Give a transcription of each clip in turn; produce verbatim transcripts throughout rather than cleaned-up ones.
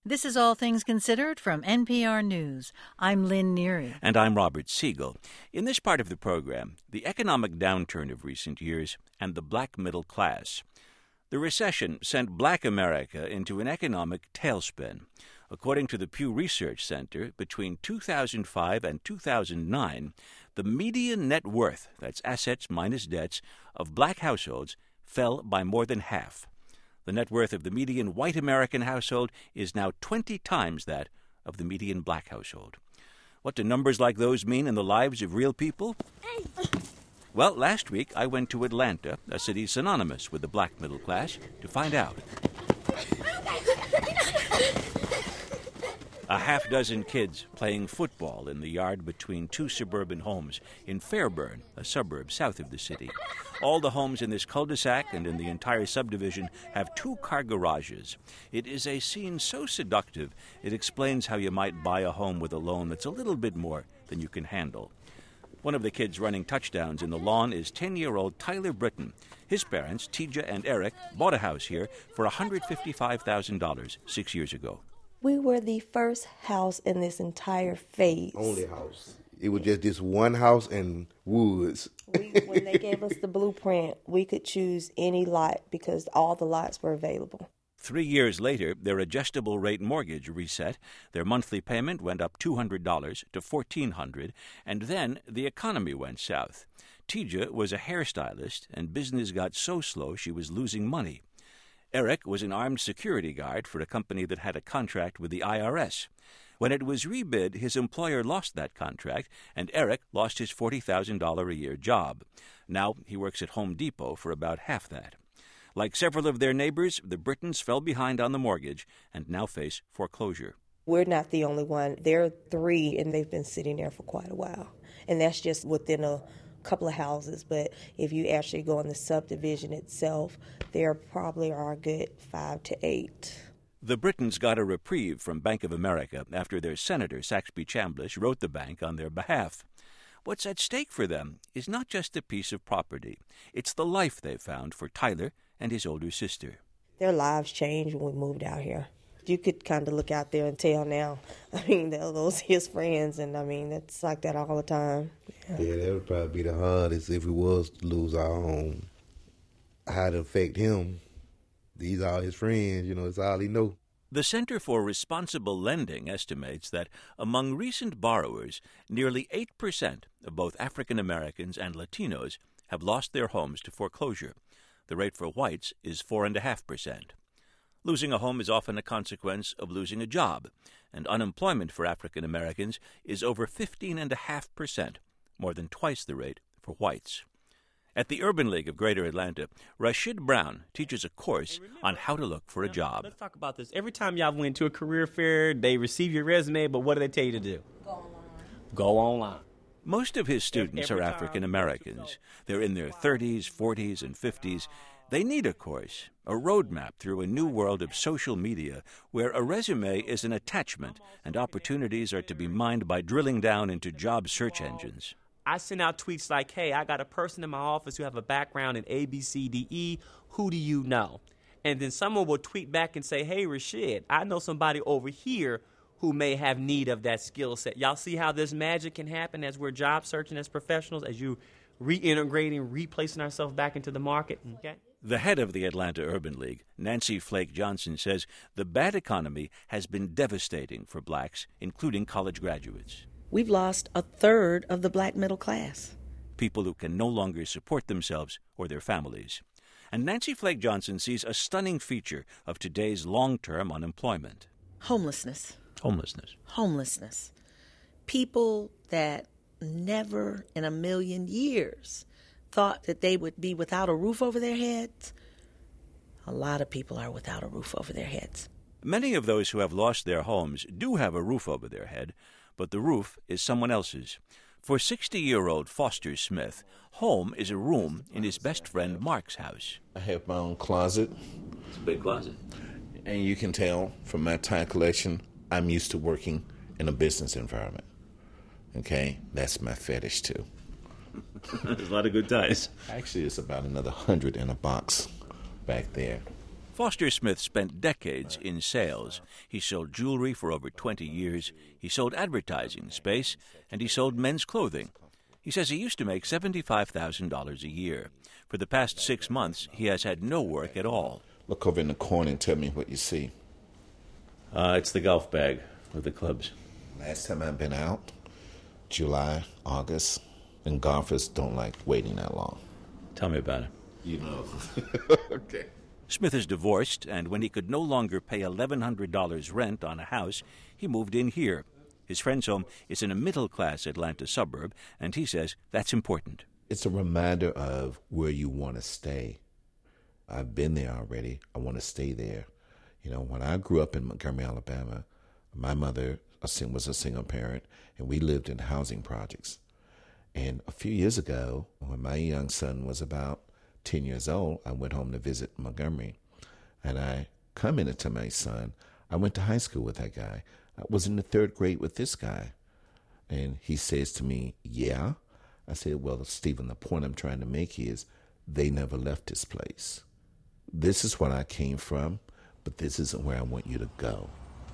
This is All Things Considered from N P R News. I'm Lynn Neary. And I'm Robert Siegel. In this part of the program, the economic downturn of recent years and the black middle class. The recession sent black America into an economic tailspin. According to the Pew Research Center, between two thousand five and two thousand nine, the median net worth, that's assets minus debts, of black households fell by more than half. The net worth of the median white American household is now twenty times that of the median black household. What do numbers like those mean in the lives of real people? Well, last week I went to Atlanta, a city synonymous with the black middle class, to find out. A half dozen kids playing football in the yard between two suburban homes in Fairburn, a suburb south of the city. All the homes in this cul-de-sac and in the entire subdivision have two-car garages. It is a scene so seductive, it explains how you might buy a home with a loan that's a little bit more than you can handle. One of the kids running touchdowns in the lawn is ten-year-old Tyler Britton. His parents, Tija and Eric, bought a house here for one hundred fifty-five thousand dollars six years ago. We were the first house in this entire phase. Only house. It was just this one house and woods. we, when they gave us the blueprint, we could choose any lot because all the lots were available. Three years later, their adjustable rate mortgage reset. Their monthly payment went up two hundred dollars to fourteen hundred dollars, and then the economy went south. Tija was a hairstylist, and business got so slow she was losing money. Eric was an armed security guard for a company that had a contract with the I R S. When it was rebid, his employer lost that contract, and Eric lost his forty thousand dollars a year job. Now he works at Home Depot for about half that. Like several of their neighbors, the Brittons fell behind on the mortgage and now face foreclosure. We're not the only one. There are three, and they've been sitting there for quite a while. And that's just within a couple of houses. But if you actually go in the subdivision itself, there probably are a good five to eight. The Brittons got a reprieve from Bank of America after their senator, Saxby Chambliss, wrote the bank on their behalf. What's at stake for them is not just a piece of property. It's the life they found for Tyler and his older sister. Their lives changed when we moved out here. You could kind of look out there and tell now. I mean, those his friends, and I mean, it's like that all the time. Yeah, yeah, that would probably be the hardest if we was to lose our home. How to affect him. These are his friends, you know, it's all he know. The Center for Responsible Lending estimates that among recent borrowers, nearly eight percent of both African Americans and Latinos have lost their homes to foreclosure. The rate for whites is four point five percent. Losing a home is often a consequence of losing a job, and unemployment for African Americans is over fifteen point five percent, more than twice the rate for whites. At the Urban League of Greater Atlanta, Rashid Brown teaches a course on how to look for a job. Let's talk about this. Every time y'all went to a career fair, they receive your resume, but what do they tell you to do? Go online. Go online. Most of his students are African Americans. They're in their thirties, forties, and fifties. They need a course, a roadmap through a new world of social media where a resume is an attachment and opportunities are to be mined by drilling down into job search engines. I send out tweets like, hey, I got a person in my office who have a background in A, B, C, D, E. Who do you know? And then someone will tweet back and say, hey, Rashid, I know somebody over here who may have need of that skill set. Y'all see how this magic can happen as we're job searching as professionals, as you reintegrating, replacing ourselves back into the market? Okay. The head of the Atlanta Urban League, Nancy Flake Johnson, says the bad economy has been devastating for blacks, including college graduates. We've lost a third of the black middle class. People who can no longer support themselves or their families. And Nancy Flake Johnson sees a stunning feature of today's long-term unemployment. Homelessness. Homelessness. Homelessness. People that never in a million years thought that they would be without a roof over their heads. A lot of people are without a roof over their heads. Many of those who have lost their homes do have a roof over their head, but the roof is someone else's. For sixty-year-old Foster Smith, home is a room in his best friend Mark's house. I have my own closet. It's a big closet. And you can tell from my tie collection, I'm used to working in a business environment. Okay? That's my fetish, too. There's a lot of good ties. Actually, it's about another hundred in a box back there. Foster Smith spent decades in sales. He sold jewelry for over twenty years. He sold advertising space, and he sold men's clothing. He says he used to make seventy-five thousand dollars a year. For the past six months, he has had no work at all. Look over in the corner and tell me what you see. Uh, it's the golf bag with the clubs. Last time I've been out, July, August, and golfers don't like waiting that long. Tell me about it. You know. Okay. Smith is divorced, and when he could no longer pay eleven hundred dollars rent on a house, he moved in here. His friend's home is in a middle-class Atlanta suburb, and he says that's important. It's a reminder of where you want to stay. I've been there already. I want to stay there. You know, when I grew up in Montgomery, Alabama, my mother was a single parent, and we lived in housing projects. And a few years ago, when my young son was about ten years old, I went home to visit Montgomery, and I commented to my son, I went to high school with that guy. I was in the third grade with this guy. And he says to me, yeah. I said, well, Stephen, the point I'm trying to make is they never left this place. This is where I came from, but this isn't where I want you to go.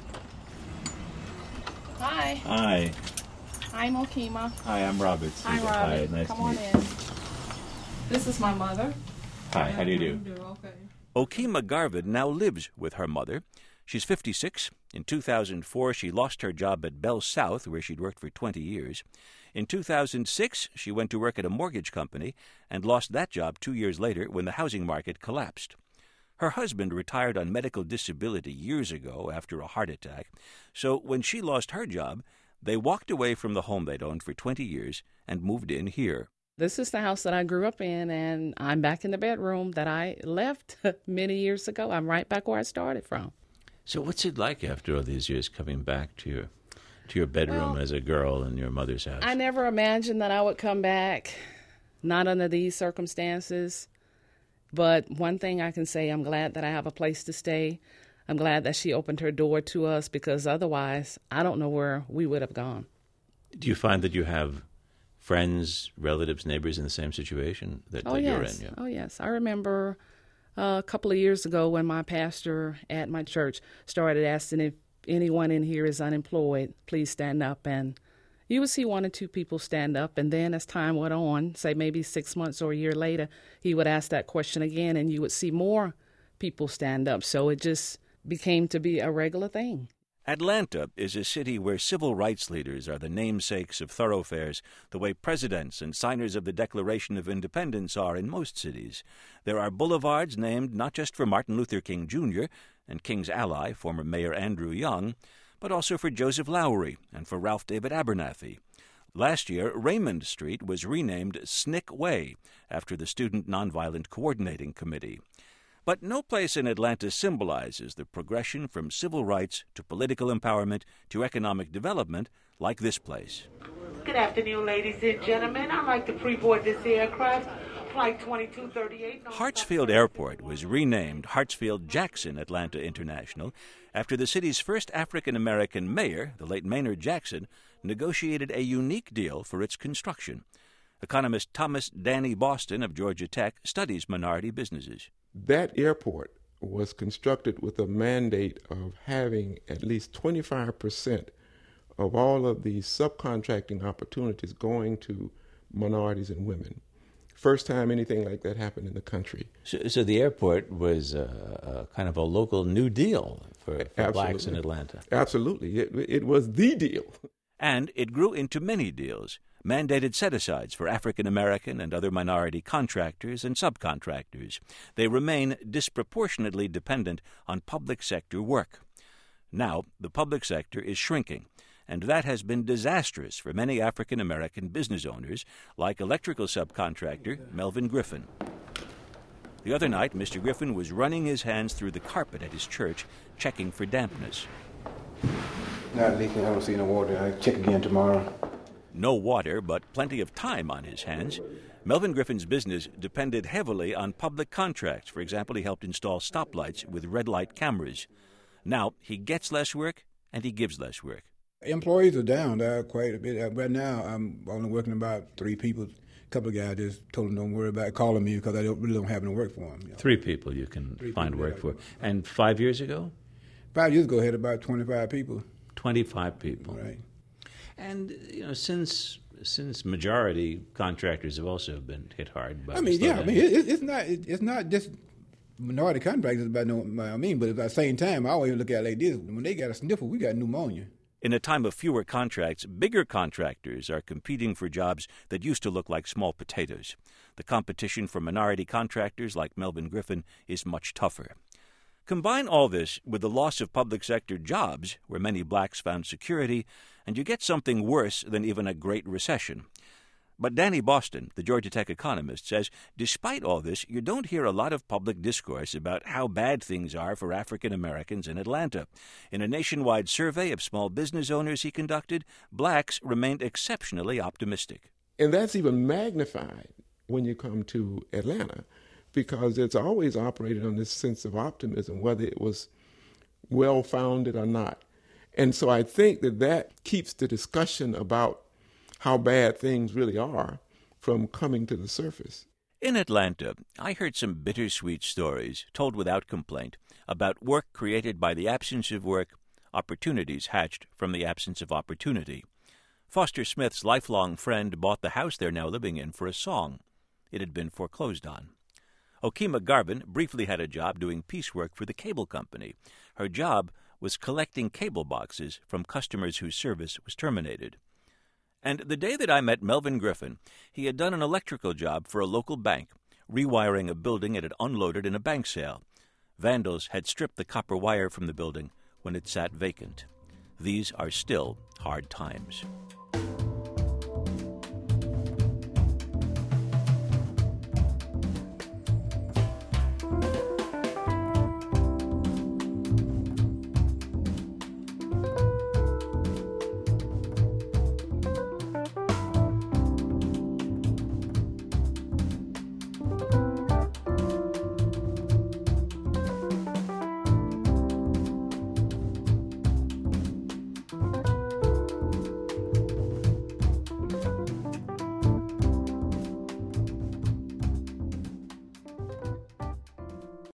Hi. Hi. I'm Okima. Hi, I'm Robert. Hi, Robert. Hi, nice Come to on meet in. This is my mother. Hi, how do you do? Okay. Okima Garvin now lives with her mother. She's fifty-six. In two thousand four, she lost her job at Bell South, where she'd worked for twenty years. In two thousand six, she went to work at a mortgage company and lost that job two years later when the housing market collapsed. Her husband retired on medical disability years ago after a heart attack, so when she lost her job, they walked away from the home they'd owned for twenty years and moved in here. This is the house that I grew up in, and I'm back in the bedroom that I left many years ago. I'm right back where I started from. So what's it like after all these years coming back to your to your bedroom Well, as a girl in your mother's house? I never imagined that I would come back, not under these circumstances. But one thing I can say, I'm glad that I have a place to stay. I'm glad that she opened her door to us, because otherwise, I don't know where we would have gone. Do you find that you have friends, relatives, neighbors in the same situation that, Oh, that yes. you're in? Yeah. Oh, yes. I remember uh, a couple of years ago when my pastor at my church started asking if anyone in here is unemployed, please stand up. And you would see one or two people stand up. And then as time went on, say maybe six months or a year later, he would ask that question again, and you would see more people stand up. So it just became to be a regular thing. Atlanta is a city where civil rights leaders are the namesakes of thoroughfares, the way presidents and signers of the Declaration of Independence are in most cities. There are boulevards named not just for Martin Luther King Junior and King's ally, former Mayor Andrew Young, but also for Joseph Lowry and for Ralph David Abernathy. Last year, Raymond Street was renamed Snick Way after the Student Nonviolent Coordinating Committee. But no place in Atlanta symbolizes the progression from civil rights to political empowerment to economic development like this place. Good afternoon, ladies and gentlemen. I'd like to pre-board this aircraft, Flight twenty-two thirty-eight. Hartsfield Airport was renamed Hartsfield-Jackson Atlanta International after the city's first African-American mayor, the late Maynard Jackson, negotiated a unique deal for its construction. Economist Thomas Danny Boston of Georgia Tech studies minority businesses. That airport was constructed with a mandate of having at least twenty-five percent of all of the subcontracting opportunities going to minorities and women. First time anything like that happened in the country. So, so the airport was a, a kind of a local New Deal for, for blacks in Atlanta. Absolutely. It, it was the deal. And it grew into many deals, mandated set-asides for African-American and other minority contractors and subcontractors. They remain disproportionately dependent on public sector work. Now, the public sector is shrinking, and that has been disastrous for many African-American business owners, like electrical subcontractor Melvin Griffin. The other night, Mister Griffin was running his hands through the carpet at his church, checking for dampness. Not leaking. I don't see no water. I'll check again tomorrow. No water, but plenty of time on his hands. Melvin Griffin's business depended heavily on public contracts. For example, he helped install stoplights with red light cameras. Now, he gets less work and he gives less work. Employees are down there quite a bit. Right now, I'm only working about three people. A couple of guys just told them don't worry about calling me because I don't, really don't have any work for them. You know. Three people you can three find work for. And five years ago? Five years ago, I had about twenty-five people. twenty-five people. Right. And, you know, since since majority contractors have also been hit hard by I mean, yeah, I mean, it, it's not it, it's not just minority contractors by no, I mean, but at the same time, I always look at it like this. When they got a sniffle, we got pneumonia. In a time of fewer contracts, bigger contractors are competing for jobs that used to look like small potatoes. The competition for minority contractors like Melvin Griffin is much tougher. Combine all this with the loss of public sector jobs, where many blacks found security, and you get something worse than even a Great Recession. But Danny Boston, the Georgia Tech economist, says despite all this, you don't hear a lot of public discourse about how bad things are for African Americans in Atlanta. In a nationwide survey of small business owners he conducted, blacks remained exceptionally optimistic. And that's even magnified when you come to Atlanta, because it's always operated on this sense of optimism, whether it was well-founded or not. And so I think that that keeps the discussion about how bad things really are from coming to the surface. In Atlanta, I heard some bittersweet stories, told without complaint, about work created by the absence of work, opportunities hatched from the absence of opportunity. Foster Smith's lifelong friend bought the house they're now living in for a song. It had been foreclosed on. Okima Garvin briefly had a job doing piecework for the cable company. Her job was collecting cable boxes from customers whose service was terminated. And the day that I met Melvin Griffin, he had done an electrical job for a local bank, rewiring a building it had unloaded in a bank sale. Vandals had stripped the copper wire from the building when it sat vacant. These are still hard times.